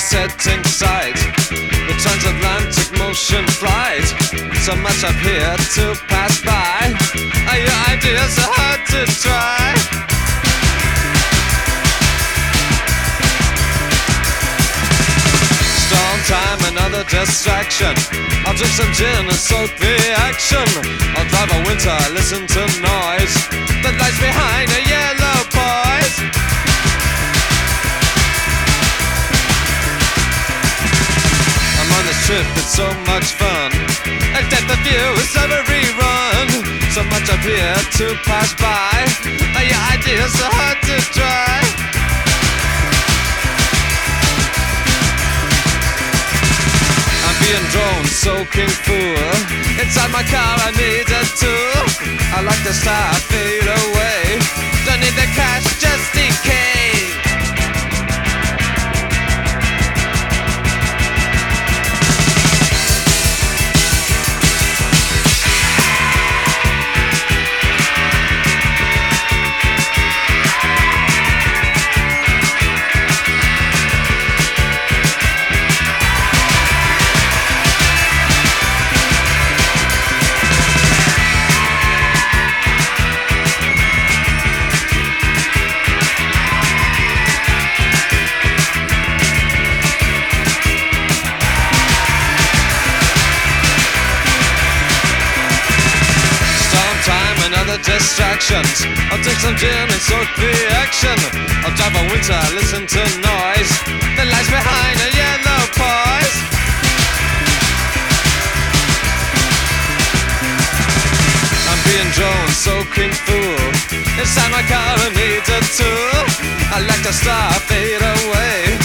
setting sight, the transatlantic motion flight. So much up here to pass by. Are your ideas so hard to try? Storm time, another distraction. I'll drink some gin and soak the action. I'll drive a winter, listen to noise. The lights behind a yellow boys. I'm on this trip, it's so much fun. A depth of view is every run. So much up here to pass by. Are your ideas so hard to try? Being drawn, soaking fool. Inside my car I need a tool. I like the star fade away. Don't need the cash, just decay. Another distractions. I'll take some gin and soak the action. I'll drive a winter, listen to noise. The lights behind a yellow boys. I'm being drawn, soaking fool. Inside my car I need a tool. I like the star fade away.